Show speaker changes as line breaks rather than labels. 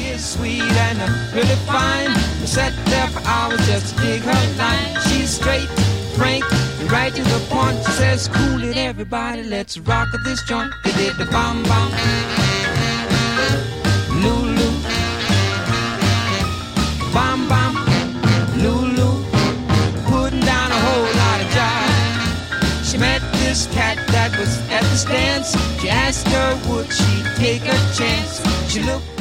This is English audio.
is sweet and really fine. We sat there for hours just to dig her line. She's straight, frank, and right to the point. She says, cool it everybody, let's rock this joint. They did the bum bum, Lulu, bum bum, Lulu, putting down a whole lot of jive. She met this cat that was at the stands. She asked her would she take a chance. She looked